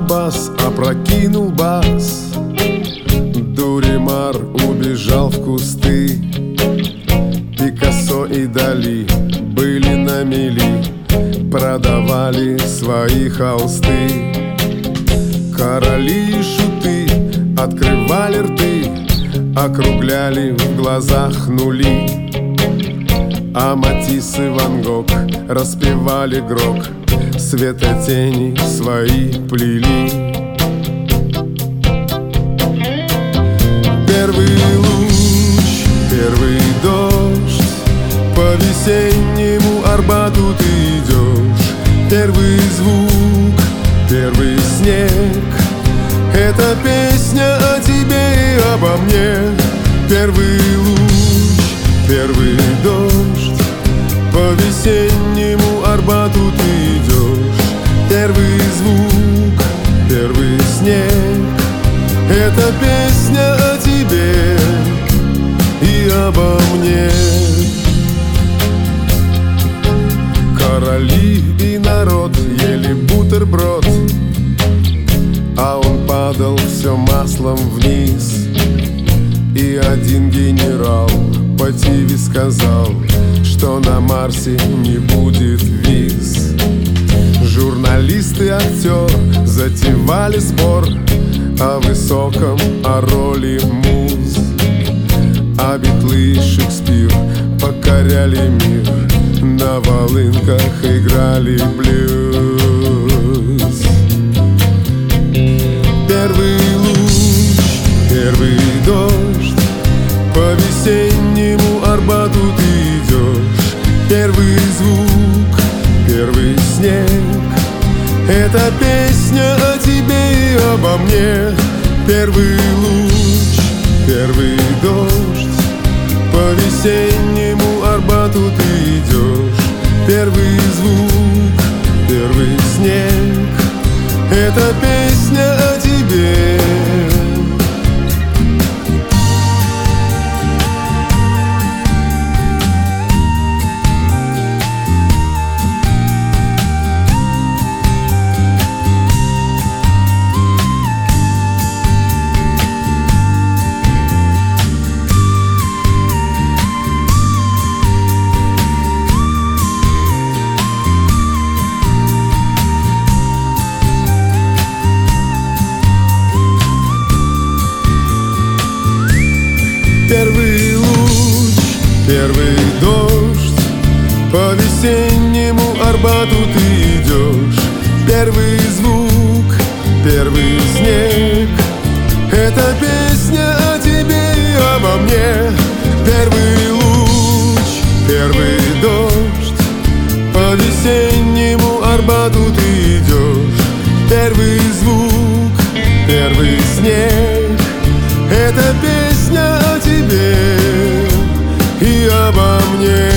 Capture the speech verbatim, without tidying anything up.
бас, опрокинул бас. Дуримар убежал в кусты. Пикассо и Дали были на мели, продавали свои холсты. Короли и шуты открывали рты, округляли в глазах нули. А Матисс и Ван Гог распевали грок, светотени свои плели. Первый луч, первый дождь, по весеннему Арбату ты идешь. Первый звук, первый снег, это песня о тебе и обо мне. Первый луч, первый дождь, по весеннему Арбату ты идешь. Первый звук, первый снег, это песня о тебе и обо мне. Короли и народ ели бутерброд, а он падал все маслом вниз. И один генерал по ТВ сказал, что на Марсе не будет виз. Журналист и актер затевали спор о высоком, о роли муз. А Битлы и Шекспир покоряли мир, на волынках играли блюз. Первый луч, первый дождь, по весеннему Арбату ты идешь. Первый звук, первый снег, это песня о тебе и обо мне. Первый луч, первый дождь, по весеннему Арбату ты идешь. Первый звук, первый снег, это песня о тебе. Первый луч, первый дождь, по весеннему Арбату ты идешь. Первый звук, первый снег, это песня о тебе и обо мне. Первый луч, первый дождь, по весеннему Арбату ты идешь. Первый звук, первый снег, это песня о тебе и обо мне.